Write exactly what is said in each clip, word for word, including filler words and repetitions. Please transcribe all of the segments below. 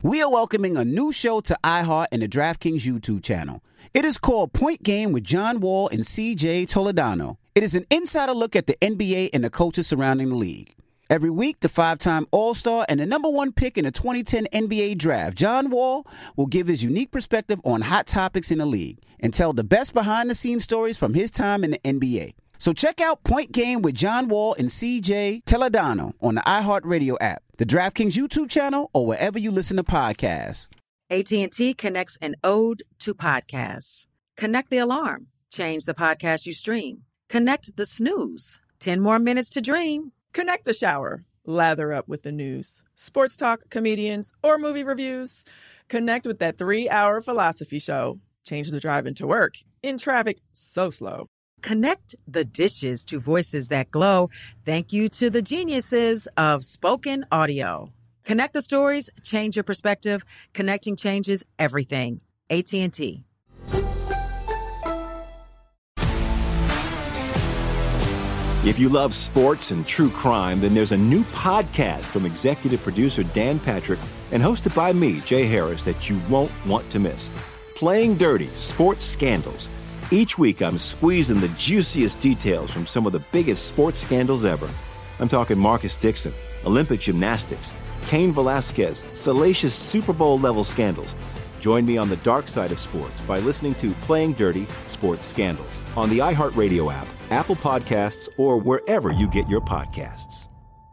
We are welcoming a new show to iHeart and the DraftKings YouTube channel. It is called Point Game with John Wall and C J Toledano. It is an insider look at the N B A and the coaches surrounding the league. Every week, the five-time All-Star and the number one pick in the twenty ten N B A Draft, John Wall, will give his unique perspective on hot topics in the league and tell the best behind-the-scenes stories from his time in the N B A. So check out Point Game with John Wall and C J Toledano on the iHeartRadio app, the DraftKings YouTube channel, or wherever you listen to podcasts. A T and T connects an ode to podcasts. Connect the alarm. Change the podcast you stream. Connect the snooze. ten more minutes to dream. Connect the shower. Lather up with the news. Sports talk, comedians, or movie reviews. Connect with that three-hour philosophy show. Change the drive into work. In traffic so slow. Connect the dishes to voices that glow. Thank you to the geniuses of spoken audio. Connect the stories, change your perspective. Connecting changes everything. A T and T. If you love sports and true crime, then there's a new podcast from executive producer Dan Patrick and hosted by me, Jay Harris, that you won't want to miss. Playing Dirty: Sports Scandals. Each week, I'm squeezing the juiciest details from some of the biggest sports scandals ever. I'm talking Marcus Dixon, Olympic gymnastics, Cain Velasquez, salacious Super Bowl-level scandals. Join me on the dark side of sports by listening to Playing Dirty: Sports Scandals on the iHeartRadio app, Apple Podcasts, or wherever you get your podcasts.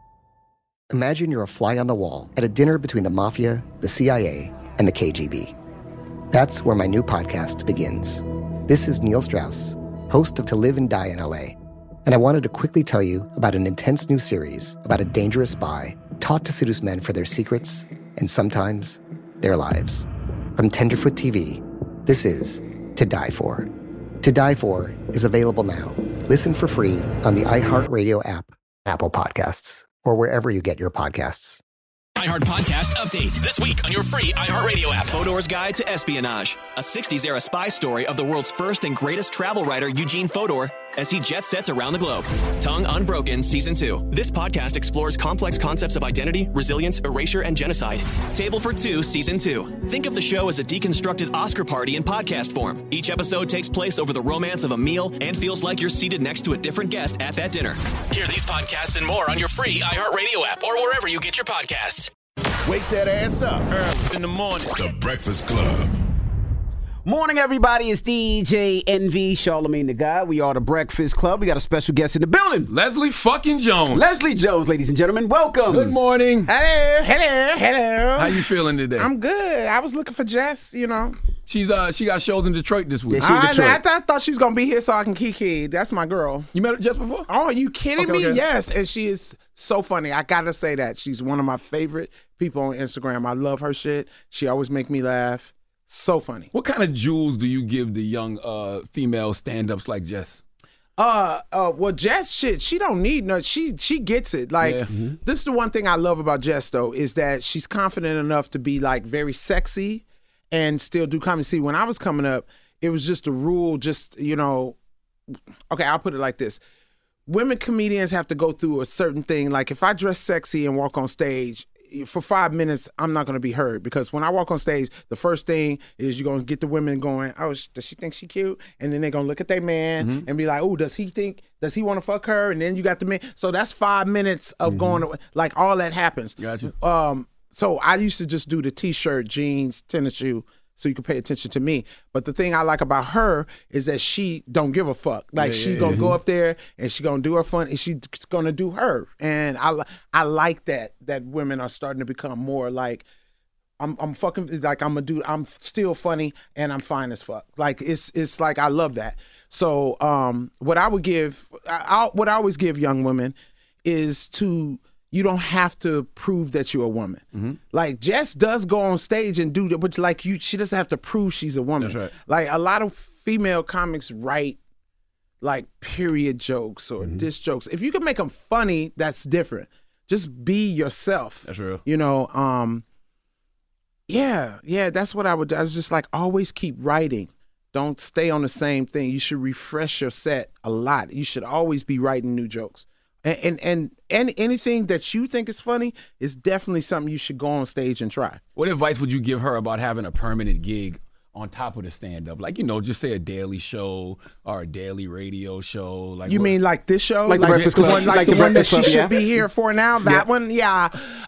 Imagine you're a fly on the wall at a dinner between the mafia, the C I A, and the K G B. That's where my new podcast begins. This is Neil Strauss, host of To Live and Die in L A, and I wanted to quickly tell you about an intense new series about a dangerous spy taught to seduce men for their secrets and sometimes their lives. From Tenderfoot T V, this is To Die For. To Die For is available now. Listen for free on the iHeartRadio app, Apple Podcasts, or wherever you get your podcasts. iHeart Podcast Update. This week on your free iHeartRadio app. Fodor's Guide to Espionage. A sixties-era spy story of the world's first and greatest travel writer, Eugene Fodor, as he jet sets around the globe. Tongue Unbroken Season two. This podcast explores complex concepts of identity, resilience, erasure, and genocide. Table for Two Season two. Think of the show as a deconstructed Oscar party in podcast form. Each episode takes place over the romance of a meal and feels like you're seated next to a different guest at that dinner. Hear these podcasts and more on your free iHeartRadio app or wherever you get your podcasts. Wake that ass up. Early in the morning. The Breakfast Club. Morning, everybody. It's D J Envy, Charlamagne the God. We are the Breakfast Club. We got a special guest in the building. Leslie fucking Jones. Leslie Jones, ladies and gentlemen. Welcome. Good morning. Hello, hello, hello. How you feeling today? I'm good. I was looking for Jess, you know. She's uh she got shows in Detroit this week. Yeah, she in I, Detroit. I, th- I thought she was going to be here so I can kiki. That's my girl. You met her just before? Oh, are you kidding Okay, me? okay. Yes, and she is so funny. I got to say that. She's one of my favorite people on Instagram. I love her shit. She always make me laugh. So funny. What kind of jewels do you give the young uh female stand-ups like Jess? Uh, uh, well, Jess, shit, she don't need no. She she gets it. Like, Yeah. Mhm. this is the one thing I love about Jess, though, is that she's confident enough to be like very sexy and still do comedy. See, when I was coming up, it was just a rule. Just you know, okay, I'll put it like this: women comedians have to go through a certain thing. Like, if I dress sexy and walk on stage for five minutes, I'm not going to be heard, because when I walk on stage, the first thing is you're going to get the women going, oh, sh- does she think she cute? And then they're going to look at their man Mm-hmm. and be like, oh, does he think, does he want to fuck her? And then you got the man. So that's five minutes of going, to, like, all that happens. Gotcha. Um, so I used to just do the t-shirt, jeans, tennis shoe, so you could pay attention to me. But the thing I like about her is that she don't give a fuck. Like, Yeah, she's yeah, gonna yeah. go up there and she gonna do her fun and she's gonna do her. And I li- I like that that women are starting to become more like, I'm I'm fucking like I'm a dude. I'm still funny and I'm fine as fuck. Like, it's it's like I love that. So um, what I would give, I, I, what I always give young women is to. You don't have to prove that you're a woman. Mm-hmm. Like, Jess does go on stage and do that, but like you, she doesn't have to prove she's a woman. That's right. Like, a lot of female comics write like period jokes or Mm-hmm. diss jokes. If you can make them funny, that's different. Just be yourself. That's real. You know, um, yeah, yeah, that's what I would do. I was just like, always keep writing. Don't stay on the same thing. You should refresh your set a lot. You should always be writing new jokes. And, and and and anything that you think is funny is definitely something you should go on stage and try. What advice would you give her about having a permanent gig on top of the stand-up? Like, you know, just say a daily show or a daily radio show. Like, you what? mean like this show? Like the Breakfast the Club? one, like, Like the the one that Breakfast she Club, should yeah. be here for now? That Yeah. one? Yeah.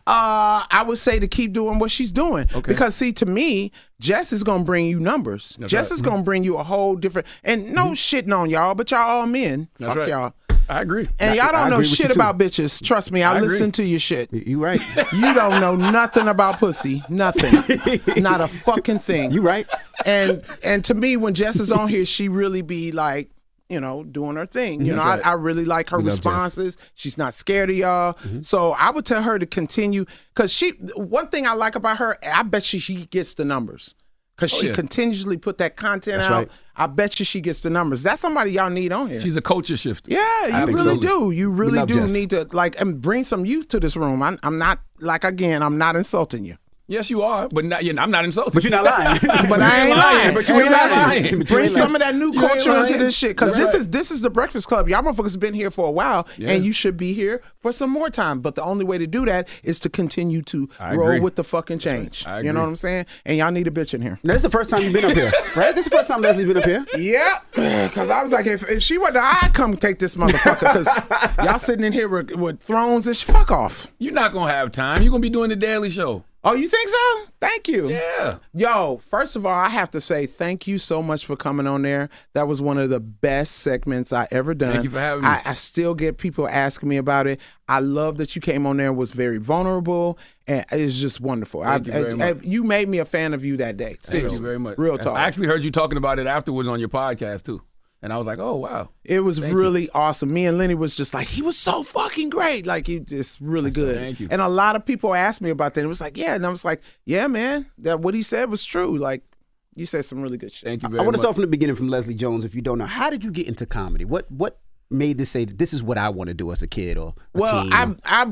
Uh, I would say to keep doing what she's doing. Okay. Because, see, to me, Jess is going to bring you numbers. That's Jess right. is going to bring you a whole different, and no shitting on y'all, but y'all all men. That's Fuck right. y'all. I agree. And y'all I don't know agree with you shit too. about bitches. Trust me, I, I agree. listen to your shit. You right. You don't know nothing about pussy. Nothing. Not a fucking thing. You right. And and to me, when Jess is on here, she really be like, you know, doing her thing. You know, I, I really like her We love Jess. responses. She's not scared of y'all. So I would tell her to continue. Because she, one thing I like about her, I bet you she gets the numbers. Because Oh, she yeah. continuously put that content That's out. right. I bet you she gets the numbers. That's somebody y'all need on here. She's a culture shifter. Yeah, you really Absolutely. do. You really love do Jess. need to like and bring some youth to this room. I'm, I'm not like again. I'm not insulting you, Yes, you are, but not, yeah, I'm not insulted. But you're not lying. but I ain't lying. But you ain't Exactly. lying. But you Bring ain't some of that new You ain't culture into lying. this shit because That's this right. is this is the Breakfast Club. Y'all motherfuckers been here for a while, Yeah. and you should be here for some more time. But the only way to do that is to continue to I roll agree. with the fucking change. I You know agree. what I'm saying? And y'all need a bitch in here. Now, this is the first time you've been up here, right? This is the first time Leslie's been up here. Yeah, because I was like, if, if she wasn't, I'd come take this motherfucker. Because y'all sitting in here with, with thrones and sh- fuck off. You're not going to have time. You're going to be doing the Daily Show. Oh, you think so? Thank you. Yeah. Yo, first of all, I have to say thank you so much for coming on there. That was one of the best segments I ever done. Thank you for having me. I, I still get people asking me about it. I love that you came on there and was very vulnerable, and it's just wonderful. Thank I, you very I- much. I- you made me a fan of you that day. Thank Seriously. you very much. Real talk. I actually heard you talking about it afterwards on your podcast, too. And I was like, oh, wow. It was Thank really awesome. Me and Lenny was just like, he was so fucking great. Like, he just really good. Thank you. And a lot of people asked me about that. It was like, yeah. And I was like, yeah, man, that what he said was true. Like, you said some really good shit. Thank you I very want to much. start from the beginning from Leslie Jones. If you don't know, how did you get into comedy? What what made this say this is what I want to do as a kid or a Well, teen? I, I,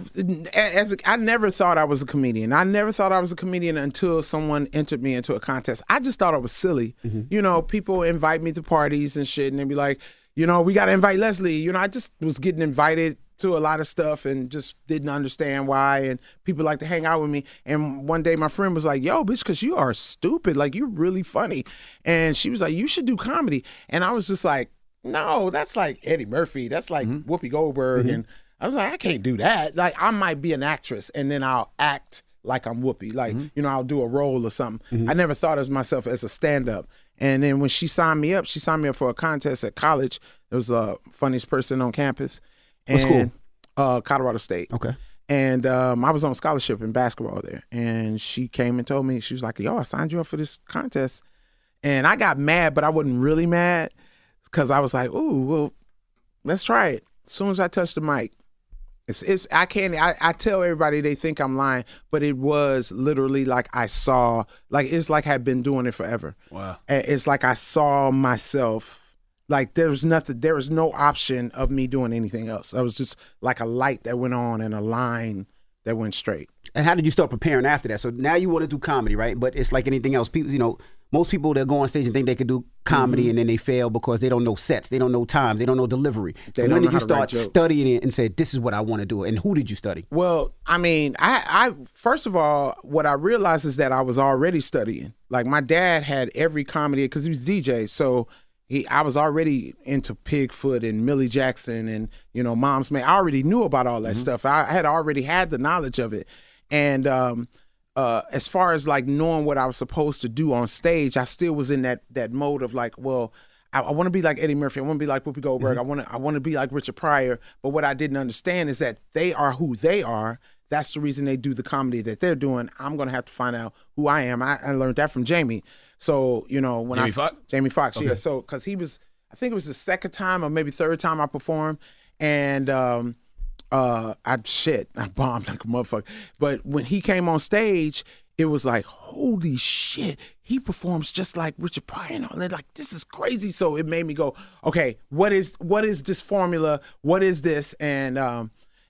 as a, I never thought I was a comedian. I never thought I was a comedian until someone entered me into a contest. I just thought it was silly. Mm-hmm. You know, people invite me to parties and shit, and they'd be like, you know, we got to invite Leslie. You know, I just was getting invited to a lot of stuff and just didn't understand why. And people like to hang out with me. And one day my friend was like, yo, bitch, because you are stupid. Like, you're really funny. And she was like, you should do comedy. And I was just like, no, that's like Eddie Murphy. That's like Whoopi Goldberg. And I was like, I can't do that. Like, I might be an actress and then I'll act like I'm Whoopi. Like, you know, I'll do a role or something. I never thought of myself as a stand-up. And then when she signed me up, she signed me up for a contest at college. It was the funniest person on campus. What school? And, Uh, Colorado State. Okay. And um, I was on scholarship in basketball there. And she came and told me, she was like, yo, I signed you up for this contest. And I got mad, but I wasn't really mad because I was like, ooh, well, let's try it. As soon as I touched the mic, it's, it's I can't, I, I tell everybody they think I'm lying, but it was literally like I saw, like it's like I've been doing it forever. Wow. And it's like I saw myself. Like there was nothing, there was no option of me doing anything else. I was just like a light that went on and a line that went straight. And how did you start preparing after that? So now you want to do comedy, right? But it's like anything else. People, you know, most people that go on stage and think they could do comedy Mm-hmm. and then they fail because they don't know sets, they don't know times, they don't know delivery. They so don't when know did you how to write start jokes. studying it and say, this is what I want to do? And who did you study? Well, I mean, I, I first of all, what I realized is that I was already studying. Like my dad had every comedy because he was D J, so he, I was already into Pigfoot and Millie Jackson and you know Mom's Man. I already knew about all that stuff. I, I had already had the knowledge of it, and um, uh, as far as like knowing what I was supposed to do on stage, I still was in that that mode of like, well, I, I want to be like Eddie Murphy. I want to be like Whoopi Goldberg. I want to I want to be like Richard Pryor. But what I didn't understand is that they are who they are. That's the reason they do the comedy that they're doing. I'm gonna have to find out who I am. I, I learned that from Jamie. So you know when Jamie I Foxx? Jamie Foxx, Okay. yeah. So because he was, I think it was the second time or maybe third time I performed, and um, uh, I shit, I bombed like a motherfucker. But when he came on stage, it was like, holy shit, he performs just like Richard Pryor. And all that. Like, this is crazy. So it made me go, okay, what is what is this formula? What is this? And um,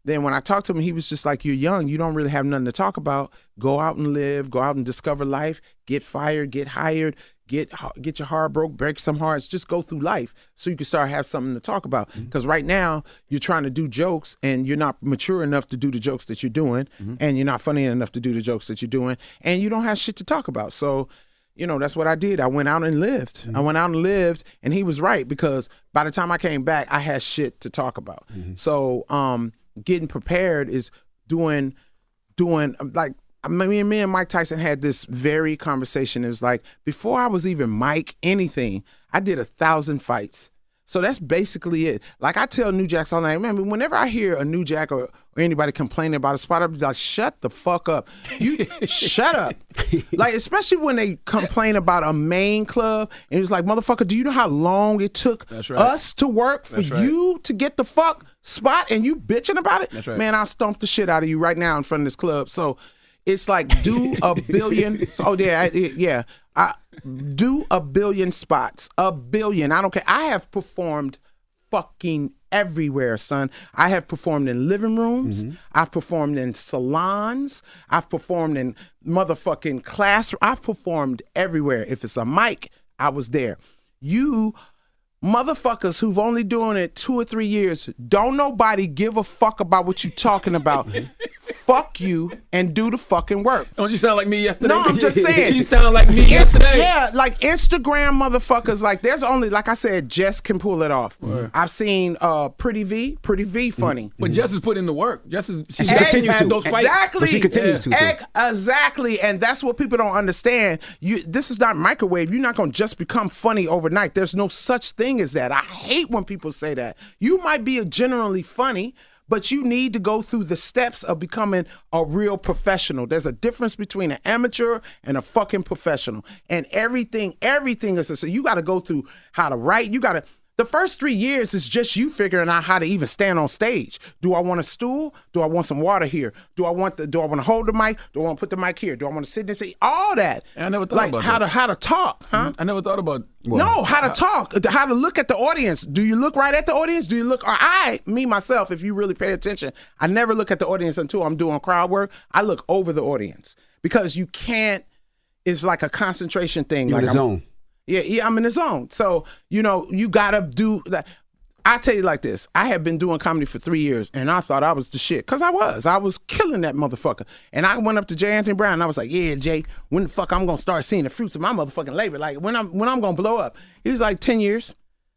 then when I talked to him, he was just like, you're young. You don't really have nothing to talk about. Go out and live. Go out and discover life. Get fired. Get hired. Get get your heart broke. Break some hearts. Just go through life so you can start have something to talk about. Because mm-hmm. right now, you're trying to do jokes, and you're not mature enough to do the jokes that you're doing, mm-hmm. and you're not funny enough to do the jokes that you're doing, and you don't have shit to talk about. So, you know, that's what I did. I went out and lived. Mm-hmm. I went out and lived, and he was right, because by the time I came back, I had shit to talk about. Mm-hmm. So um, getting prepared is doing, doing like, I mean, me and Mike Tyson had this very conversation. It was like, before I was even Mike anything, I did a thousand fights. So that's basically it. Like I tell New Jacks all night, man, whenever I hear a New Jack or, or anybody complaining about a spot, I'm like, shut the fuck up. You shut up. Like, especially when they complain about a main club, and it's like, motherfucker, do you know how long it took right. us to work for right. you to get the fuck spot, and you bitching about it? Right. Man, I'll stomp the shit out of you right now in front of this club. So it's like, do a billion. So, oh, yeah, I, yeah. I, do a billion spots. A billion. I don't care. I have performed fucking everywhere, son. I have performed in living rooms. Mm-hmm. I've performed in salons. I've performed in motherfucking class. I've performed everywhere. If it's a mic, I was there. You motherfuckers who've only doing it two or three years, don't nobody give a fuck about what you talking about. Fuck you and do the fucking work. Don't you sound like me yesterday? No, I'm just saying. She sounded like me yesterday. Yeah, like Instagram motherfuckers, like there's only, like I said, Jess can pull it off. Right. I've seen uh, Pretty V, Pretty V funny. Mm-hmm. But Jess is putting in the work. Jess is, she Egg, continues to. Those fights. Exactly. But she continues yeah. to. Egg, exactly. And that's what people don't understand. You, this is not microwave. You're not going to just become funny overnight. There's no such thing as that. I hate when people say that. You might be a generally funny, but you need to go through the steps of becoming a real professional. There's a difference between an amateur and a fucking professional. And everything, everything is, so you got to go through how to write. You got to, the first three years is just you figuring out how to even stand on stage. Do I want a stool? Do I want some water here? Do I want the, do I want to hold the mic? Do I want to put the mic here? Do I want to sit and say all that? I never thought like about how that. to, how to talk, huh? I never thought about well, no, how to talk, how to look at the audience. Do you look right at the audience? Do you look, or I, me, myself, if you really pay attention, I never look at the audience until I'm doing crowd work. I look over the audience because you can't, it's like a concentration thing. You're like in the zone. Yeah, yeah, I'm in the zone. So, you know, you got to do that. I tell you like this, I have been doing comedy for three years, and I thought I was the shit, because I was. I was killing that motherfucker. And I went up to J. Anthony Brown, and I was like, yeah, Jay, when the fuck I'm going to start seeing the fruits of my motherfucking labor? Like, when I'm when I'm going to blow up? He was like, ten years.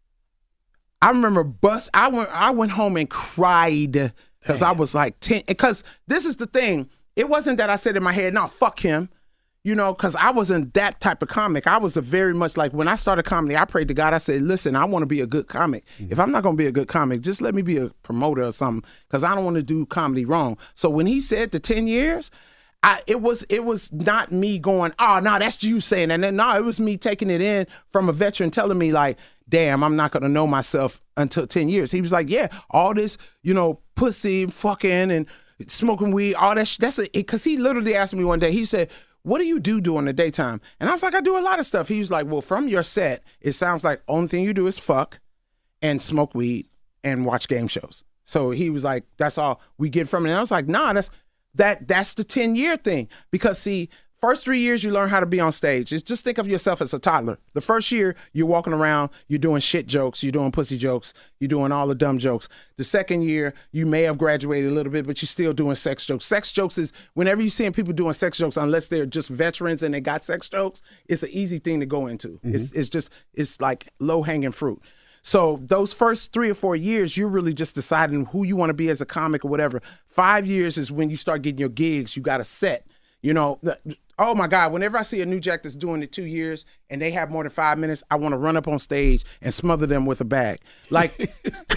I remember bust. I went, I went home and cried, because I was like, ten. Because this is the thing. It wasn't that I said in my head, no, fuck him. You know, because I wasn't that type of comic. I was a very much like, when I started comedy, I prayed to God. I said, listen, I want to be a good comic. Mm-hmm. If I'm not going to be a good comic, just let me be a promoter or something, because I don't want to do comedy wrong. So when he said the ten years, I, it was it was not me going, oh, no, that's you saying that. And then, no, it was me taking it in from a veteran telling me, like, damn, I'm not going to know myself until ten years. He was like, yeah, all this, you know, pussy, fucking, and smoking weed, all that shit. That's it. Because he literally asked me one day, he said, what do you do during the daytime? And I was like, I do a lot of stuff. He was like, well, from your set, it sounds like only thing you do is fuck and smoke weed and watch game shows. So he was like, that's all we get from it. And I was like, nah, that's that that's the ten-year thing. Because, see, first three years you learn how to be on stage. It's just think of yourself as a toddler. The first year, you're walking around, you're doing shit jokes, you're doing pussy jokes, you're doing all the dumb jokes. The second year, you may have graduated a little bit, but you're still doing sex jokes. Sex jokes is, whenever you're seeing people doing sex jokes, unless they're just veterans and they got sex jokes, it's an easy thing to go into. Mm-hmm. It's, it's just, it's like low-hanging fruit. So those first three or four years, you're really just deciding who you want to be as a comic or whatever. Five years is when you start getting your gigs. You got a set. You know, the, oh my God, whenever I see a new jack that's doing it two years and they have more than five minutes, I want to run up on stage and smother them with a bag. Like,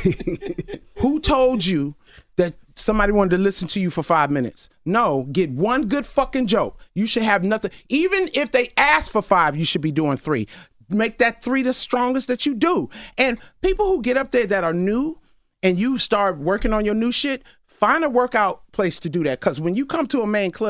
who told you that somebody wanted to listen to you for five minutes? No, get one good fucking joke. You should have nothing. Even if they ask for five, you should be doing three. Make that three the strongest that you do. And people who get up there that are new and you start working on your new shit, find a workout place to do that. Because when you come to a main club,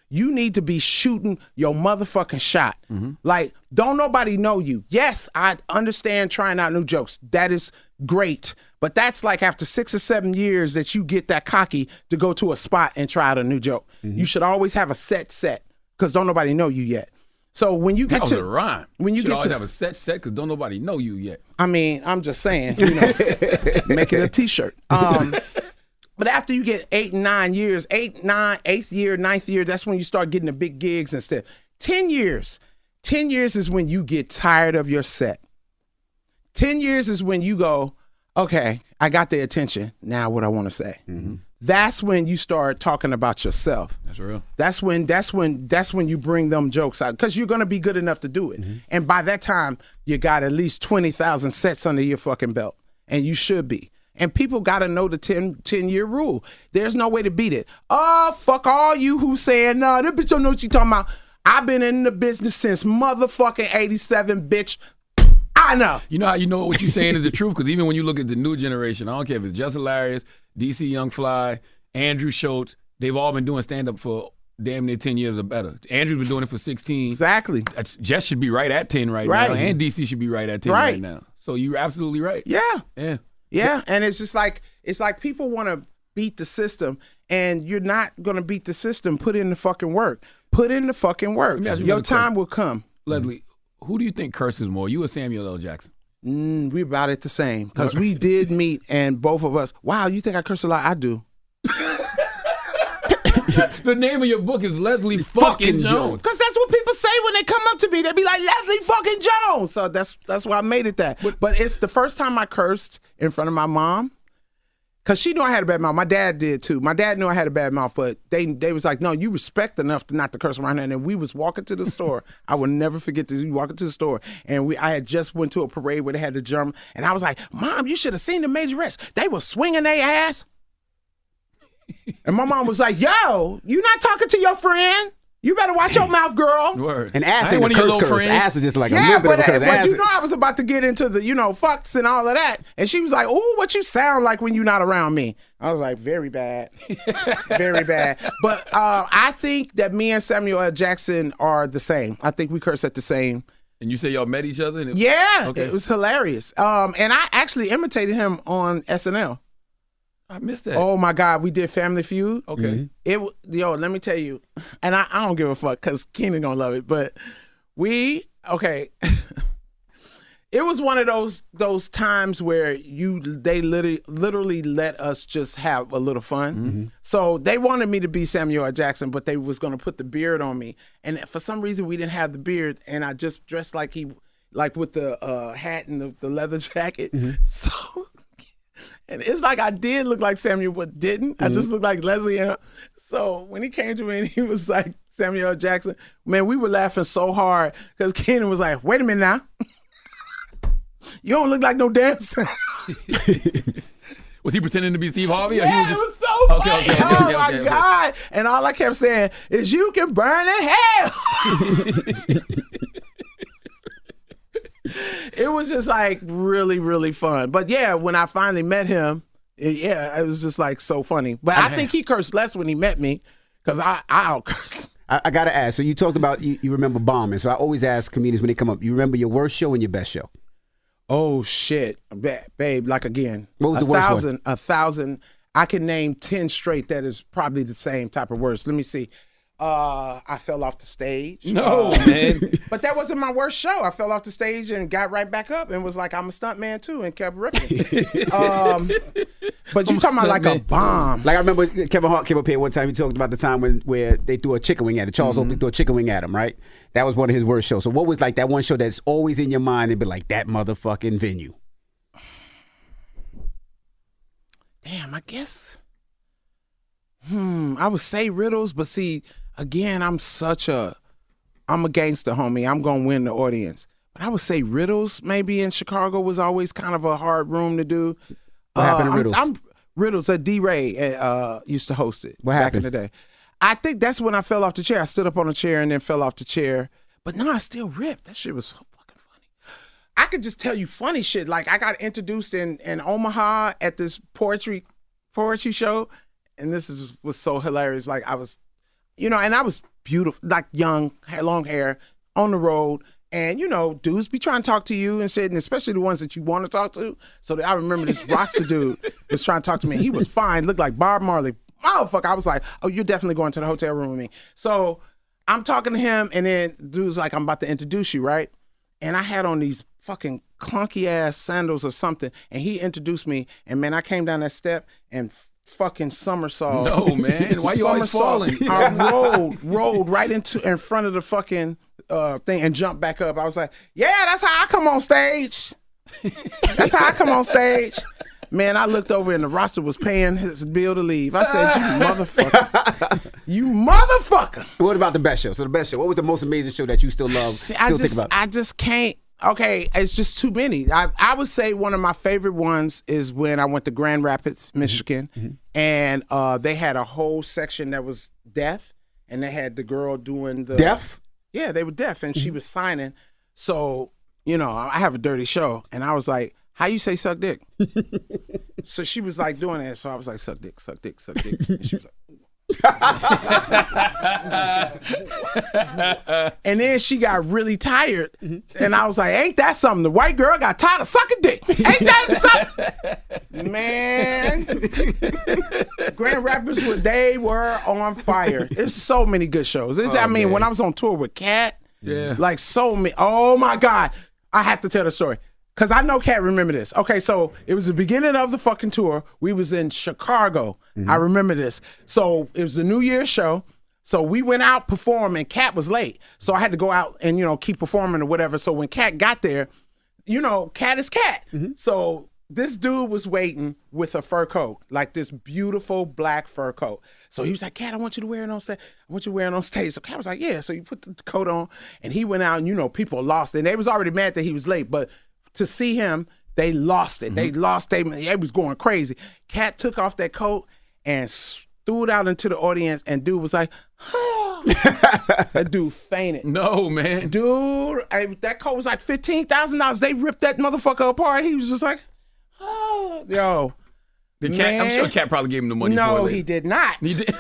you need to be shooting your motherfucking shot. Mm-hmm. Like, don't nobody know you. Yes, I understand trying out new jokes. That is great. But that's like after six or seven years that you get that cocky to go to a spot and try out a new joke. Mm-hmm. You should always have a set set because don't nobody know you yet. So when you get that was to a rhyme. when you should get always to have a set set because don't nobody know you yet. I mean, I'm just saying, you know, make it a t-shirt. Um, but after you get eight and nine years, eight, nine, eighth year, ninth year, that's when you start getting the big gigs and stuff. Ten years. Ten years is when you get tired of your set. Ten years is when you go, okay, I got their attention. Now what I want to say. Mm-hmm. That's when you start talking about yourself. That's real. That's when that's when that's when you bring them jokes out because you're gonna be good enough to do it. Mm-hmm. And by that time, you got at least twenty thousand sets under your fucking belt, and you should be. And people gotta know the ten, ten year rule. There's no way to beat it. Oh, fuck all you who saying no, nah, that bitch don't know what you talking about. I've been in the business since motherfucking eighty-seven, bitch. I know. You know how you know what you're saying is the truth? Because even when you look at the new generation, I don't care if it's Just Hilarious, D C Young Fly, Andrew Schultz, they've all been doing stand-up for damn near ten years or better. Andrew's been doing it for sixteen. Exactly. That's, Jess should be right at ten right, right. now, and D C should be right at ten right, right now. So you're absolutely right. Yeah. Yeah. Yeah, and it's just like, it's like people want to beat the system, and you're not going to beat the system. Put in the fucking work. Put in the fucking work. You Your time will come. Leslie, who do you think curses more, you or Samuel L. Jackson? Mm, we're about it the same because we did meet and both of us, wow, you think I curse a lot? I do. The name of your book is Leslie fucking, fucking Jones. Because that's what people say when they come up to me. They be like, Leslie fucking Jones. So that's that's why I made it that. But, but it's the first time I cursed in front of my mom. Because she knew I had a bad mouth. My dad did too. My dad knew I had a bad mouth, but they they was like, no, you respect enough to not to curse around her. And then we was walking to the store. I will never forget this. We walking to the store, and we I had just went to a parade where they had the drum, and I was like, Mom, you should have seen the Majorettes. They were swinging their ass. And my mom was like, yo, you not talking to your friend? You better watch your mouth, girl. Word. And ass ain't a curse curse. Ass is just like yeah, a little bit but, of a curse. But ass you know I was about to get into the, you know, fucks and all of that. And she was like, ooh, what you sound like when you're not around me. I was like, very bad. Very bad. But uh, I think that me and Samuel L. Jackson are the same. I think we curse at the same. And you say y'all met each other? And it- yeah. Okay. It was hilarious. Um, and I actually imitated him on S N L. I missed that. Oh my God, we did Family Feud. Okay. Mm-hmm. It yo, let me tell you, and I, I don't give a fuck because Keenan don't love it, but we okay. It was one of those those times where you they literally literally let us just have a little fun. Mm-hmm. So they wanted me to be Samuel L. Jackson, but they was gonna put the beard on me, and for some reason we didn't have the beard, and I just dressed like he like with the uh, hat and the, the leather jacket. Mm-hmm. So. And it's like I did look like Samuel, but didn't. Mm-hmm. I just looked like Leslie. And so when he came to me and he was like Samuel L. Jackson, man, we were laughing so hard because Kenan was like, wait a minute now. You don't look like no damn Samuel. Was he pretending to be Steve Harvey? Yeah, or he was just... it was so okay, funny. okay, okay, oh, okay, my okay, God. Okay. And all I kept saying is, you can burn in hell. It was just like really, really fun. But yeah, when I finally met him, it, yeah, it was just like so funny. But I, I think he cursed less when he met me because I, I out curse. I, I got to ask. So you talked about, you, you remember bombing. So I always ask comedians when they come up, you remember your worst show and your best show? Oh, shit. Ba- babe, like again. What was a the worst thousand, one? A thousand. I can name ten straight that is probably the same type of worst. Let me see. Uh, I fell off the stage. No, uh, man. But that wasn't my worst show. I fell off the stage and got right back up and was like, I'm a stunt man too, and kept ripping. um, but you talking about like a bomb. Like I remember Kevin Hart came up here one time, he talked about the time when where they threw a chicken wing at him. Charles mm-hmm. Oakley threw a chicken wing at him, right? That was one of his worst shows. So what was like that one show that's always in your mind and be like, that motherfucking venue? Damn, I guess. Hmm, I would say riddles, but see, again, I'm such a, I'm a gangster, homie. I'm going to win the audience. But I would say riddles maybe in Chicago was always kind of a hard room to do. What uh, happened to riddles? I'm, I'm, riddles, uh, D-Ray uh, used to host it what back happened? in the day. I think that's when I fell off the chair. I stood up on a chair and then fell off the chair. But no, I still ripped. That shit was so fucking funny. I could just tell you funny shit. Like I got introduced in, in Omaha at this poetry poetry show. And this is, was so hilarious. Like I was, you know, and I was beautiful, like young, had long hair, on the road. And, you know, dudes be trying to talk to you and shit, and especially the ones that you want to talk to. So I remember this Rasta dude was trying to talk to me. He was fine, looked like Bob Marley. Motherfucker, I was like, oh, you're definitely going to the hotel room with me. So I'm talking to him, and then dude's like, I'm about to introduce you, right? And I had on these fucking clunky-ass sandals or something, and he introduced me, and, man, I came down that step and fucking somersault. No, man. Why you always falling? I rolled, rolled right into in front of the fucking uh, thing and jumped back up. I was like, yeah, that's how I come on stage. That's how I come on stage. Man, I looked over and the roster was paying his bill to leave. I said, you motherfucker. You motherfucker. What about the best show? So the best show. What was the most amazing show that you still love, See, still I just, think about? I just can't. Okay, it's just too many. I, I would say one of my favorite ones is when I went to Grand Rapids, Michigan, mm-hmm. and uh, they had a whole section that was deaf, and they had the girl doing the... Deaf? Yeah, they were deaf, and mm-hmm. she was signing. So, you know, I have a dirty show, and I was like, how you say suck dick? So she was like doing that, so I was like, suck dick, suck dick, suck dick. And she was like... And then she got really tired, and I was like, ain't that something? The white girl got tired of sucking dick. Ain't that something? Man. Grand Rapids, they were on fire. There's so many good shows. It's, oh, I mean, man. When I was on tour with Kat, yeah, like so many, oh my God. I have to tell the story. Because I know Kat remember this. Okay, so it was the beginning of the fucking tour. We was in Chicago. Mm-hmm. I remember this. So it was the New Year's show. So we went out performing. Kat was late. So I had to go out and, you know, keep performing or whatever. So when Kat got there, you know, Kat is Kat. Mm-hmm. So this dude was waiting with a fur coat, like this beautiful black fur coat. So he was like, Kat, I want you to wear it on stage. I want you to wear it on stage. So Kat was like, yeah. So he put the coat on, and he went out, and, you know, people lost it. And they was already mad that he was late, but to see him, they lost it. Mm-hmm. They lost it. They was going crazy. Kat took off that coat and threw it out into the audience, and dude was like, oh. That dude fainted. No, man. Dude, I, that coat was like fifteen thousand dollars. They ripped that motherfucker apart. He was just like, oh. Yo. The Kat, I'm sure Kat probably gave him the money no, for it. he did not. He did.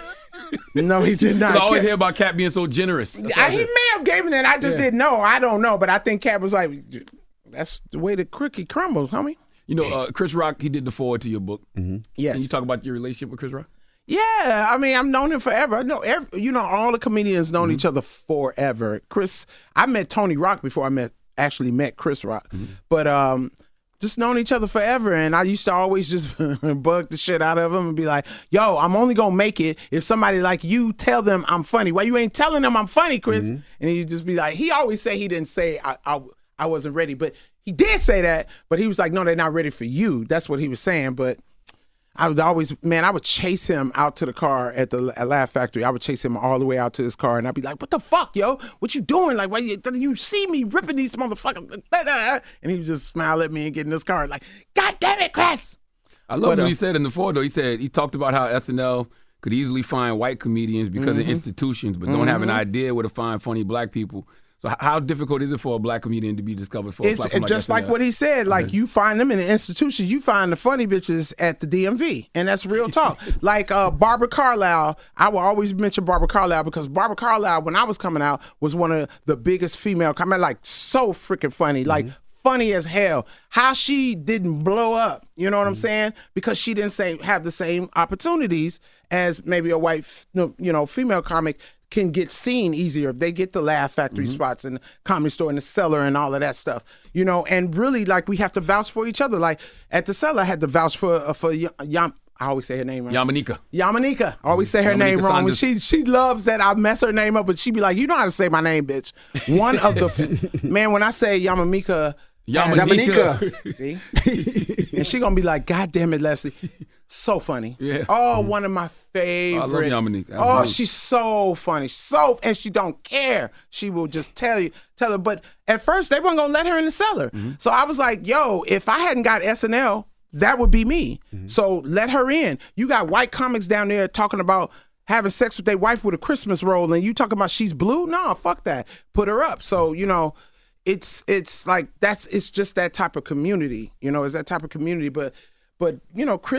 No, he did not. I always hear about Kat being so generous. I, he may have given it. I just yeah. didn't know. I don't know. But I think Kat was like, that's the way the cookie crumbles, homie. You know, uh, Chris Rock, he did the forward to your book. Mm-hmm. Yes. Can you talk about your relationship with Chris Rock? Yeah, I mean, I've known him forever. I know, every, you know, all the comedians known mm-hmm. each other forever. Chris, I met Tony Rock before I met actually met Chris Rock, mm-hmm. but um, just known each other forever. And I used to always just bug the shit out of him and be like, "Yo, I'm only gonna make it if somebody like you tell them I'm funny. Why you ain't telling them I'm funny, Chris?" Mm-hmm. And he'd just be like, he always say he didn't say I. I I wasn't ready, but he did say that, but he was like, no, they're not ready for you. That's what he was saying. But I would always, man, I would chase him out to the car at the at Laugh Factory. I would chase him all the way out to his car, and I'd be like, what the fuck, yo? What you doing? Like, why you, you see me ripping these motherfuckers? And he would just smile at me and get in his car like, God damn it, Chris. I love but, what uh, he said in the forward, though. He said, he talked about how S N L could easily find white comedians because mm-hmm. of institutions, but don't mm-hmm. have an idea where to find funny black people. So how difficult is it for a black comedian to be discovered for a it's, platform like just S N L? Like what he said, like mm-hmm. you find them in the institution, you find the funny bitches at the D M V, and that's real talk. Like uh, Barbara Carlisle, I will always mention Barbara Carlisle because Barbara Carlisle, when I was coming out, was one of the biggest female, I mean, like so freaking funny, mm-hmm. like funny as hell. How she didn't blow up, you know what mm-hmm. I'm saying? Because she didn't say have the same opportunities as maybe a white, you know, female comic can get seen easier. They get the Laugh Factory mm-hmm. spots and the Comedy Store and the Cellar and all of that stuff, you know. And really, like, we have to vouch for each other. Like at the Cellar, I had to vouch for uh, for Yam. I always say her name wrong. Yamanika. Yamanika. I always say her Yamanika name wrong. Sanders. She she loves that I mess her name up, but she be like, you know how to say my name, bitch. One of the man when I say Yamanika. Yamanika. See? And she gonna be like, God damn it, Leslie. So funny. Yeah. Oh, one of my favorite. Oh, I love Yamanika. Oh, she's so funny. So, and she don't care. She will just tell you, tell her. But at first, they weren't going to let her in the Cellar. Mm-hmm. So I was like, yo, if I hadn't got S N L, that would be me. Mm-hmm. So let her in. You got white comics down there talking about having sex with their wife with a Christmas roll, and you talking about she's blue? No, fuck that. Put her up. So, you know, it's it's like, that's, it's just that type of community. You know, it's that type of community. But, but you know, Chris...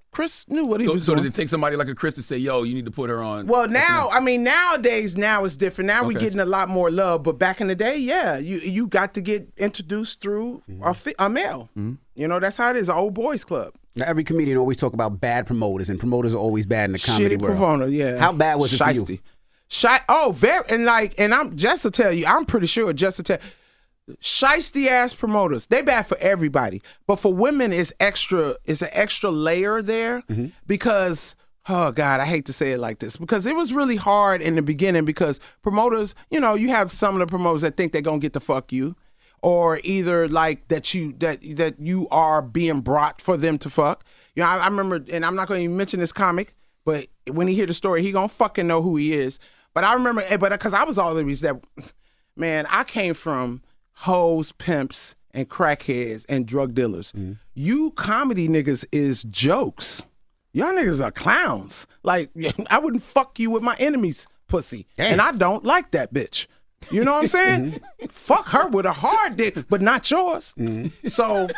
Chris knew what he so, was so doing. does it take somebody like a Chris to say, yo, you need to put her on? Well, now, I mean, nowadays, now it's different. Now Okay. we're getting a lot more love. But back in the day, yeah, you you got to get introduced through Mm-hmm. a, fi- a male. You know, that's how it is, an old boys club. Now, every comedian always talk about bad promoters, and promoters are always bad in the comedy Shitty world. promoter, yeah. How bad was it for you? Shiesty. Shy, oh, very, and like, and I'm just to tell you, I'm pretty sure just to tell shiesty ass promoters, they bad for everybody. But for women, it's extra, it's an extra layer there because, oh God, I hate to say it like this, because it was really hard in the beginning because promoters, you know, you have some of the promoters that think they're gonna get to fuck you. Or either like that you that that you are being brought for them to fuck. You know, I, I remember, and I'm not going to even mention this comic, but when he hear the story, he gonna fucking know who he is. But I remember, but because I was always that, man, I came from hoes, pimps, and crackheads and drug dealers. Mm-hmm. You comedy niggas is jokes. Y'all niggas are clowns. Like I wouldn't fuck you with my enemy's pussy, Damn. and I don't like that bitch. You know what I'm saying? Mm-hmm. Fuck her with a hard dick, but not yours. Mm-hmm. So,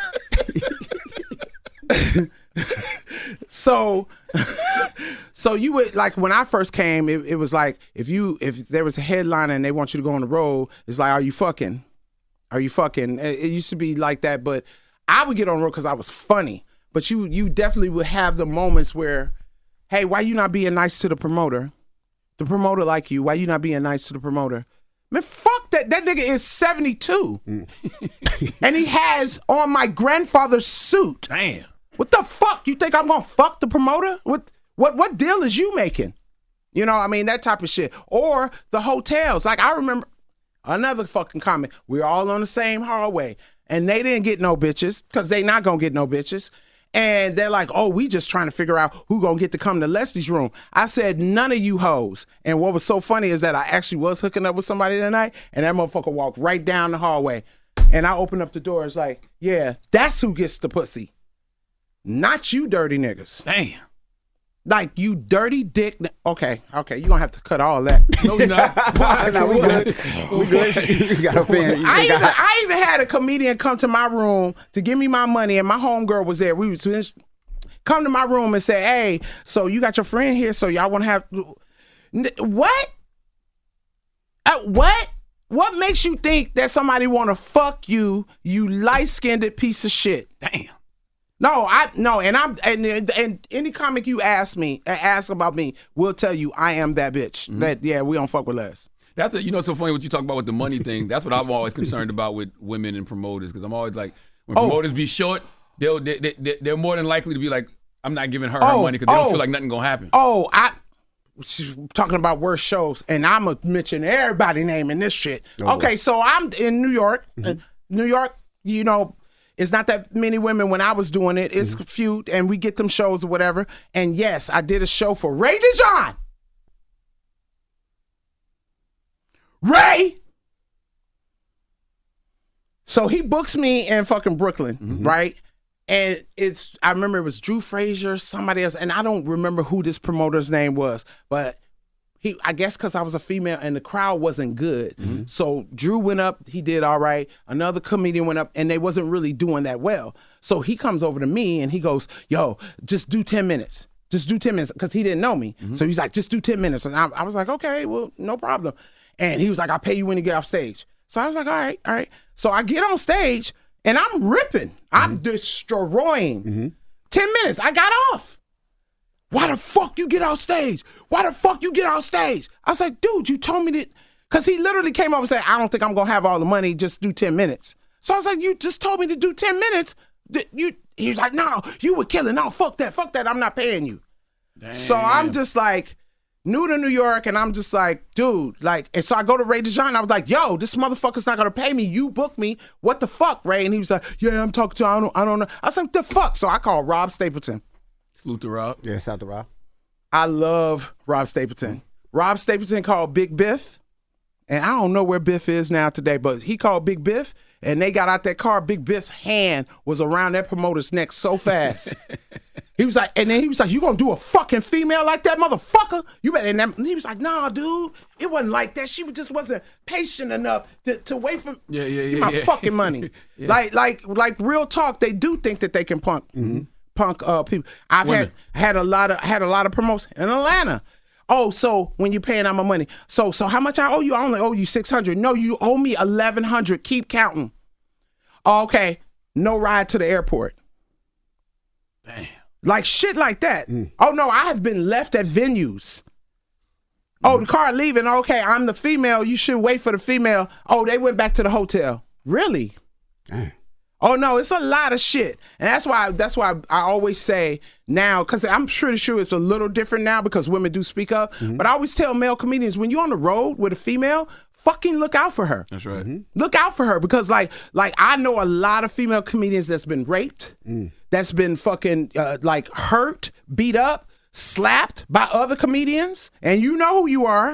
so, so you would like when I first came. It, it was like if you if there was a headliner and they want you to go on the road, it's like, are you fucking? Are you fucking? It, it used to be like that, but I would get on the road because I was funny. But you you definitely would have the moments where, hey, why you not being nice to the promoter? The promoter like you. Why you not being nice to the promoter? Man, fuck that. That nigga is seventy-two. Mm. And he has on my grandfather's suit. Damn. What the fuck? You think I'm gonna fuck the promoter? What what what deal is you making? You know, I mean, that type of shit. Or the hotels. Like I remember another fucking comment. We're all on the same hallway. And they didn't get no bitches, because they not gonna get no bitches. And they're like, oh, we just trying to figure out who gonna get to come to Leslie's room. I said, none of you hoes. And what was so funny is that I actually was hooking up with somebody tonight, and that motherfucker walked right down the hallway. And I opened up the door. It's like, yeah, that's who gets the pussy. Not you dirty niggas. Damn. Like, you dirty dick. N- okay, okay, you're gonna have to cut all that. No, you're not. No, we good. We good. You got a fan. You I got- even, I even had a comedian come to my room to give me my money, and my homegirl was there. We was come to my room and say, hey, so you got your friend here, so y'all want to have... What? Uh, what? What makes you think that somebody want to fuck you, you light-skinned piece of shit? Damn. No, I no, and I'm and and any comic you ask me, ask about me, will tell you I am that bitch. Mm-hmm. That yeah, we don't fuck with less. That's a, you know, it's so funny what you talk about with the money thing. That's what I'm always concerned about with women and promoters, because I'm always like, when oh. promoters be short, they'll they, they, they're more than likely to be like, I'm not giving her her oh, money because they oh. don't feel like nothing gonna happen. Oh, I she's talking about worst shows, and I'm gonna mention everybody name in this shit. Oh, okay, boy. So I'm in New York. Mm-hmm. New York, you know. It's not that many women when I was doing it. It's mm-hmm. few, and we get them shows or whatever. And yes, I did a show for Ray DeJean. Ray! So he books me in fucking Brooklyn, mm-hmm. right? And it's, I remember it was Drew Frazier, somebody else, and I don't remember who this promoter's name was, but he, I guess because I was a female and the crowd wasn't good. Mm-hmm. So Drew went up, he did all right. Another comedian went up, and they wasn't really doing that well. So he comes over to me and he goes, yo, just do ten minutes. Just do ten minutes, because he didn't know me. Mm-hmm. So he's like, just do ten minutes. And I, I was like, okay, well, no problem. And he was like, I'll pay you when you get off stage. So I was like, all right, all right. So I get on stage, and I'm ripping. Mm-hmm. I'm destroying. Mm-hmm. ten minutes, I got off. Why the fuck you get off stage? Why the fuck you get off stage? I was like, dude, you told me that. Because he literally came up and said, I don't think I'm going to have all the money. Just do ten minutes. So I was like, you just told me to do ten minutes. You, he was like, no, you were killing. No, fuck that. Fuck that. I'm not paying you. Damn. So I'm just like, new to New York, and I'm just like, dude, like, and so I go to Ray DeJean. I was like, yo, this motherfucker's not going to pay me. You book me. What the fuck, Ray? And he was like, yeah, I'm talking to, I don't, I don't know. I was like, the fuck? So I called Rob Stapleton. Salute to Rob. Yeah, shout out to Rob. I love Rob Stapleton. Mm-hmm. Rob Stapleton called Big Biff, and I don't know where Biff is now today, but he called Big Biff, and they got out that car. Big Biff's hand was around that promoter's neck so fast. He was like, and then he was like, you gonna do a fucking female like that, motherfucker? You better. And he was like, nah, dude, it wasn't like that. She just wasn't patient enough to, to wait for yeah, yeah, yeah, my yeah. fucking money. yeah. Like, like, like real talk, they do think that they can punk. Mm-hmm. punk uh, people. I've Women. had had a lot of had a lot of promotions in Atlanta. Oh, so when you paying out my money, so so how much I owe you? I only owe you six hundred. No, you owe me eleven hundred. Keep counting. Okay, no ride to the airport. Damn. Like shit like that. Mm. Oh no, I have been left at venues. Oh, the car leaving. Okay, I'm the female. You should wait for the female. Oh, they went back to the hotel. Really? Dang. Oh no, it's a lot of shit, and that's why that's why I always say now, because I'm pretty sure it's a little different now because women do speak up. Mm-hmm. But I always tell male comedians, when you're on the road with a female, fucking look out for her. That's right. Mm-hmm. Look out for her because like like I know a lot of female comedians that's been raped, mm. that's been fucking uh, like hurt, beat up, slapped by other comedians, and you know who you are.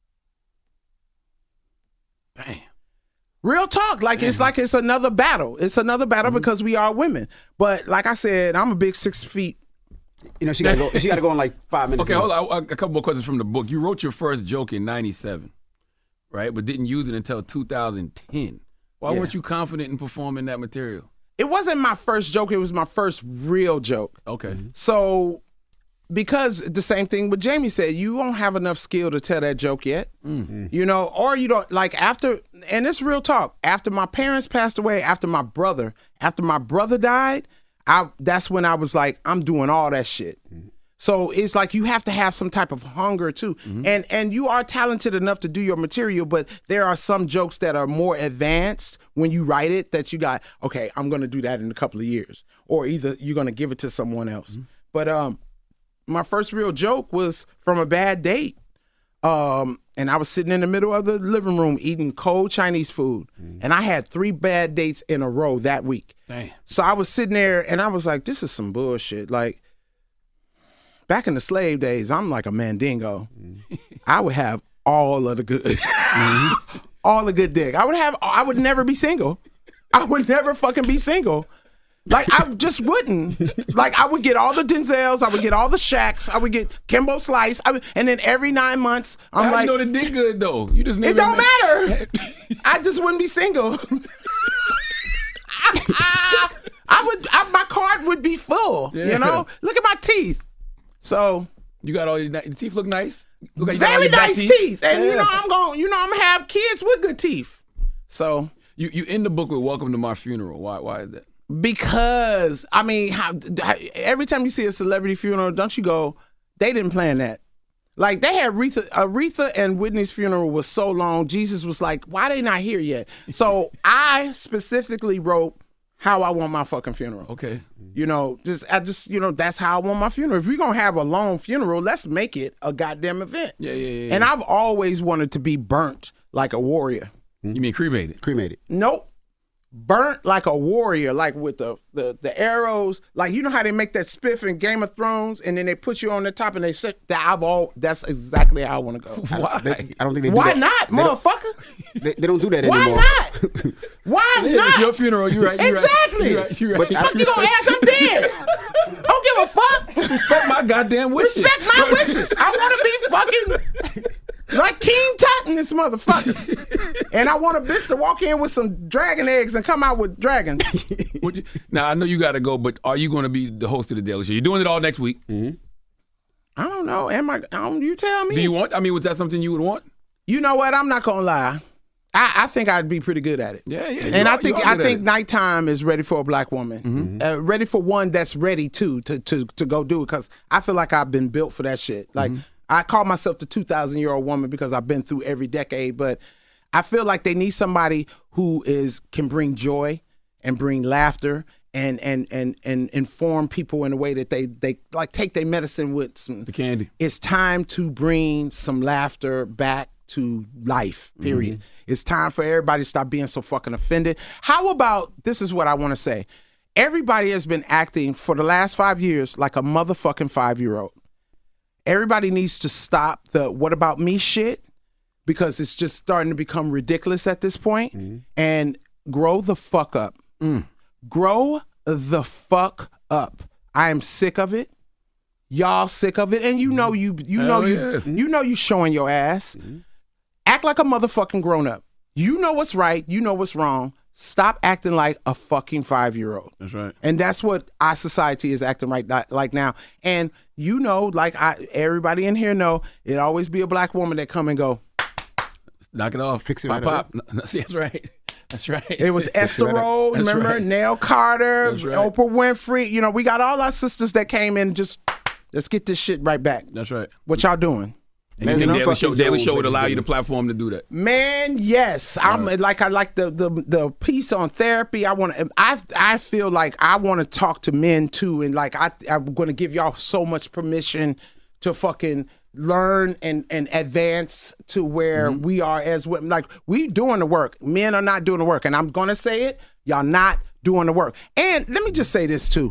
Damn. Real talk, like Damn. It's like it's another battle. It's another battle mm-hmm. because we are women. But like I said, I'm a big six feet. You know, she gotta go. She gotta go in like five minutes. Okay, hold on. A couple more questions from the book. You wrote your first joke in ninety-seven, right? But didn't use it until two thousand ten. Why yeah. weren't you confident in performing that material? It wasn't my first joke. It was my first real joke. Okay. Mm-hmm. So, because the same thing what Jamie said, you won't have enough skill to tell that joke yet. Mm-hmm. You know, or you don't, like after, and it's real talk, after my parents passed away, after my brother, after my brother died, I that's when I was like, I'm doing all that shit. Mm-hmm. So it's like you have to have some type of hunger too. Mm-hmm. And and you are talented enough to do your material, but there are some jokes that are more advanced when you write it that you got, okay, I'm going to do that in a couple of years. Or either you're going to give it to someone else. Mm-hmm. But um, my first real joke was from a bad date. Um, and I was sitting in the middle of the living room eating cold Chinese food. Mm-hmm. And I had three bad dates in a row that week. Damn. So I was sitting there and I was like, this is some bullshit. Like, back in the slave days, I'm like a mandingo. Mm-hmm. I would have all of the good, mm-hmm. all the good dick. I would have, I would never be single. I would never fucking be single. Like, I just wouldn't. Like, I would get all the Denzels, I would get all the Shaqs, I would get Kimbo Slice, I would, and then every nine months, I'm How like, you know the dick good though? You just never it don't matter. I just wouldn't be single. I, I would, I, my card would be full. Yeah. You know, look at my teeth. So you got all your, your teeth look nice. Look like very nice teeth, teeth. and yeah. you know I'm going. You know I'm gonna have kids with good teeth. So you you end the book with "Welcome to My Funeral." Why why is that? Because I mean, how, every time you see a celebrity funeral, don't you go, they didn't plan that. Like they had Aretha, Aretha and Whitney's funeral was so long. Jesus was like, why they not here yet? So I specifically wrote how I want my fucking funeral. Okay. You know, just I just you know that's how I want my funeral. If we're gonna have a long funeral, let's make it a goddamn event. Yeah, yeah, yeah. And I've always wanted to be burnt like a warrior. You mean cremated? Cremated. Nope. Burnt like a warrior, like with the, the the arrows. Like you know how they make that spiff in Game of Thrones, and then they put you on the top, and they sit. That I've all. That's exactly how I want to go. Why? They, I don't think they. Do Why that. not, they motherfucker? Don't, they, they don't do that Why anymore. Why not? Why yeah, not? It's your funeral. You right. You exactly. Right. You right. You right. What the fuck you gonna ask? I'm dead. Don't give a fuck. Respect my goddamn wishes. Respect my wishes. I want to be fucking like King Tut in this motherfucker. And I want a bitch to walk in with some dragon eggs and come out with dragons. You, now, I know you got to go, but are you going to be the host of The Daily Show? You're doing it all next week. Mm-hmm. I don't know. Am I? Um, you tell me. Do you want? I mean, was that something you would want? You know what? I'm not going to lie. I, I think I'd be pretty good at it. Yeah, yeah. And are, I think I think nighttime is ready for a black woman. Mm-hmm. Uh, ready for one that's ready too to to to go do it, because I feel like I've been built for that shit. Like mm-hmm. I call myself the two thousand year old woman because I've been through every decade, but I feel like they need somebody who is can bring joy and bring laughter and and and and inform people in a way that they they like take their medicine with some the candy. It's time to bring some laughter back to life, period. Mm-hmm. It's time for everybody to stop being so fucking offended. How about, this is what I want to say. Everybody has been acting for the last five years like a motherfucking five-year-old. Everybody needs to stop the what about me shit, because it's just starting to become ridiculous at this point. Mm-hmm. And grow the fuck up. Mm. Grow the fuck up. I am sick of it. Y'all sick of it. And you know you you Hell know yeah. you you know you showing your ass. Mm-hmm. Act like a motherfucking grown up. You know what's right. You know what's wrong. Stop acting like a fucking five-year-old. That's right. And that's what our society is acting right like now. And you know, like I, everybody in here know, it always be a black woman that come and go, knock it off. Fix it Pop, right pop. No, no, see, that's right. That's right. It was Esther right Rowe, That's remember? right. Nell Carter, That's right. Oprah Winfrey. You know, we got all our sisters that came in just, let's get this shit right back. That's right. What y'all doing? And you think Daily Show, Daily Show would allow you the platform to do that? Man, yes. I'm like I like the the the piece on therapy. I want to. I I feel like I want to talk to men too, and like I I'm going to give y'all so much permission to fucking learn and and advance to where mm-hmm. we are as women. Like we doing the work. Men are not doing the work, and I'm going to say it. Y'all not doing the work. And let me just say this too.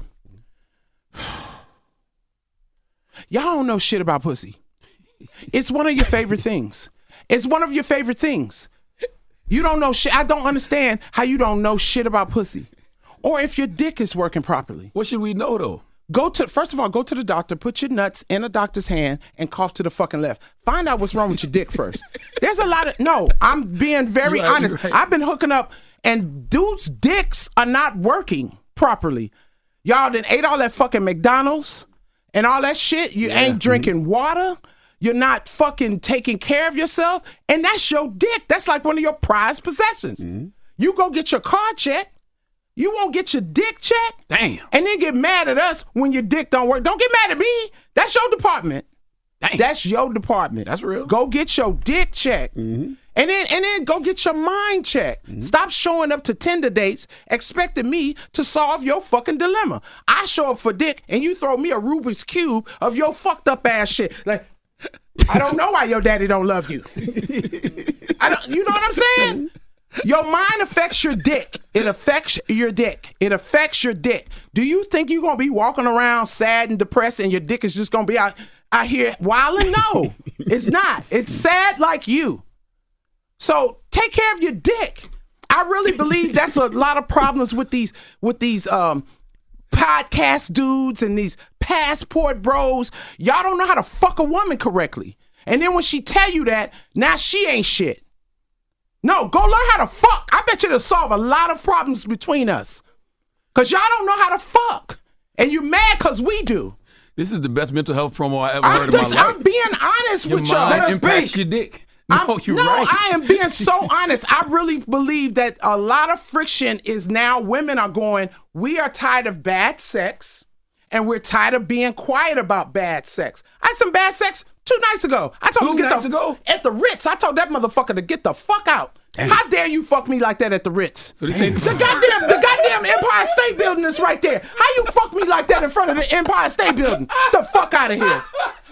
Y'all don't know shit about pussy. It's one of your favorite things. It's one of your favorite things. You don't know shit. I don't understand how you don't know shit about pussy. Or if your dick is working properly. What should we know, though? Go to, first of all, go to the doctor, put your nuts in a doctor's hand, and cough to the fucking left. Find out what's wrong with your dick first. There's a lot of, no, I'm being very You're right, honest. you're right. I've been hooking up, and dudes' dicks are not working properly. Y'all done ate all that fucking McDonald's and all that shit. You Yeah. ain't drinking water. You're not fucking taking care of yourself. And that's your dick. That's like one of your prized possessions. Mm-hmm. You go get your car checked. You won't get your dick checked. Damn. And then get mad at us when your dick don't work. Don't get mad at me. That's your department. Damn. That's your department. That's real. Go get your dick checked. Mm-hmm. And then and then go get your mind checked. Mm-hmm. Stop showing up to Tinder dates expecting me to solve your fucking dilemma. I show up for dick and you throw me a Rubik's Cube of your fucked up ass shit. Like, I don't know why your daddy don't love you. I don't, you know what I'm saying? Your mind affects your dick. It affects your dick. It affects your dick. Do you think you're going to be walking around sad and depressed and your dick is just going to be out, out here wilding? No, it's not. It's sad like you. So take care of your dick. I really believe that's a lot of problems with these with these um, podcast dudes and these passport bros. Y'all don't know how to fuck a woman correctly. And then when she tell you that, now she ain't shit. No, go learn how to fuck. I bet you it'll solve a lot of problems between us. Because y'all don't know how to fuck. And you mad because we do. This is the best mental health promo I ever I'm heard just, in my life. I'm being honest Your with y'all. mind impacts your dick. No, I'm, you're no, right. I am being so honest. I really believe that a lot of friction is now women are going, we are tired of bad sex and we're tired of being quiet about bad sex. I had some bad sex two nights ago. I told Two him to get nights the, ago? at the Ritz. I told that motherfucker to get the fuck out. Damn. How dare you fuck me like that at the Ritz? So they say- the goddamn, the goddamn Empire State Building is right there. How you fuck me like that in front of the Empire State Building? Get the fuck out of here.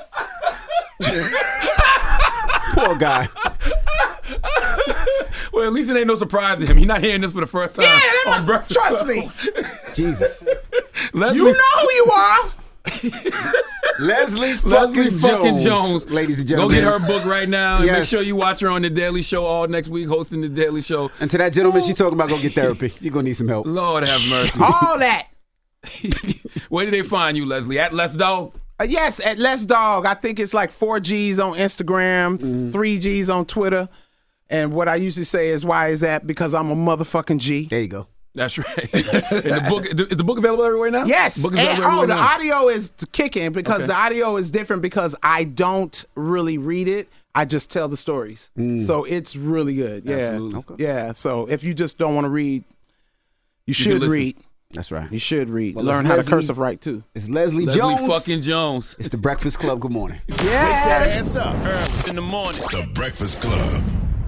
Poor guy. Well, at least it ain't no surprise to him. He's not hearing this for the first time. Yeah, that on must- Breakfast trust Club. me. Jesus. Leslie, You know who you are. Leslie fucking, Leslie fucking Jones, Jones. ladies and Go gentlemen. get her book right now and make Yes. sure you watch her on The Daily Show all next week, hosting The Daily Show. And to that gentleman, she's talking about go get therapy. You're going to need some help. Lord have mercy. All that. Where did they find you, Leslie? At Les Dog? Uh, yes, at Less Dog. I think it's like four G's on Instagram, Mm. three G's on Twitter. And what I usually say is, why is that? Because I'm a motherfucking G. There you go. That's right. And the book, is the book available everywhere now? Yes. The book is And, available oh, everywhere the now. audio is kicking because Okay. the audio is different because I don't really read it. I just tell the stories. So it's really good. Yeah. Absolutely. Okay. Yeah. So if you just don't want to read, you can should listen. read. That's right. You should read. Well, Learn it's how Leslie- to cursive write too. It's Leslie, Leslie Jones. fucking Jones. It's the Breakfast Club. Good morning. Wake that ass up. Early in the morning. The Breakfast Club.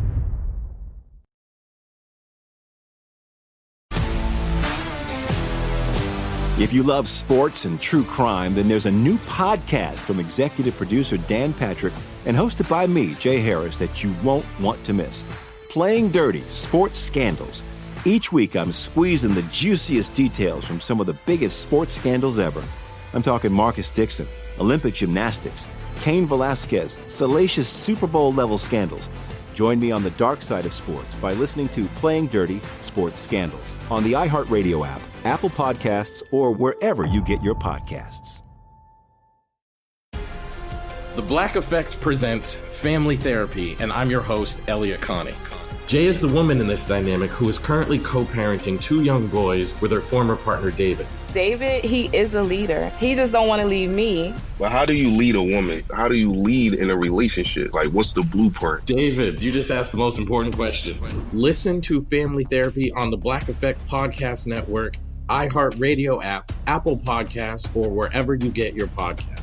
If you love sports and true crime, then there's a new podcast from executive producer Dan Patrick and hosted by me, Jay Harris, that you won't want to miss. Playing Dirty: Sports Scandals. Each week, I'm squeezing the juiciest details from some of the biggest sports scandals ever. I'm talking Marcus Dixon, Olympic gymnastics, Cain Velasquez, salacious Super Bowl-level scandals. Join me on the dark side of sports by listening to Playing Dirty: Sports Scandals on the iHeartRadio app, Apple Podcasts, or wherever you get your podcasts. The Black Effect presents Family Therapy, and I'm your host, Elliot Connie. Jay is the woman in this dynamic who is currently co-parenting two young boys with her former partner, David. David, he is a leader. He just don't want to leave me. But how do you lead a woman? How do you lead in a relationship? Like, what's the blueprint? David, you just asked the most important question. Listen to Family Therapy on the Black Effect Podcast Network, iHeartRadio app, Apple Podcasts, or wherever you get your podcasts.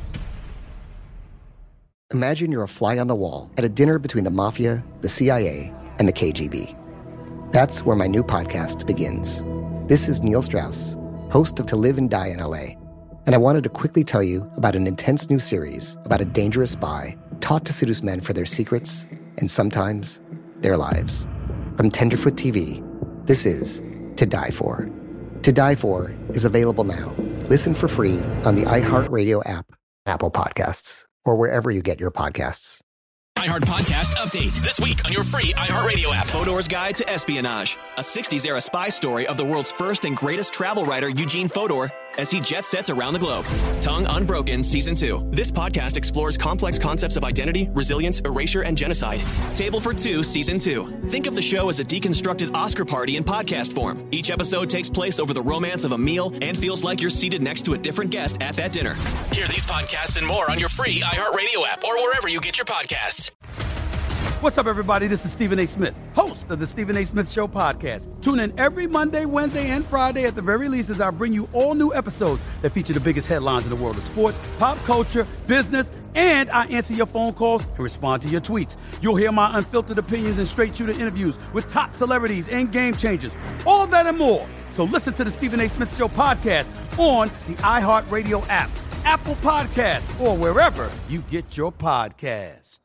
Imagine you're a fly on the wall at a dinner between the mafia, the C I A, and the K G B. That's where my new podcast begins. This is Neil Strauss, host of To Live and Die in L A, and I wanted to quickly tell you about an intense new series about a dangerous spy taught to seduce men for their secrets and sometimes their lives. From Tenderfoot T V, this is To Die For. To Die For is available now. Listen for free on the iHeartRadio app, Apple Podcasts, or wherever you get your podcasts. iHeart Podcast Update. This week on your free iHeartRadio app. Fodor's Guide to Espionage. A sixties era spy story of the world's first and greatest travel writer, Eugene Fodor, as he jet sets around the globe. Tongue Unbroken Season two. This podcast explores complex concepts of identity, resilience, erasure, and genocide. Table for Two Season two. Think of the show as a deconstructed Oscar party in podcast form. Each episode takes place over the romance of a meal and feels like you're seated next to a different guest at that dinner. Hear these podcasts and more on your free iHeartRadio app or wherever you get your podcasts. What's up, everybody? This is Stephen A. Smith, host of the Stephen A. Smith Show podcast. Tune in every Monday, Wednesday, and Friday at the very least as I bring you all new episodes that feature the biggest headlines in the world of sports, pop culture, business, and I answer your phone calls and respond to your tweets. You'll hear my unfiltered opinions and straight-shooter interviews with top celebrities and game changers. All of that and more. So listen to the Stephen A. Smith Show podcast on the iHeartRadio app, Apple Podcasts, or wherever you get your podcasts.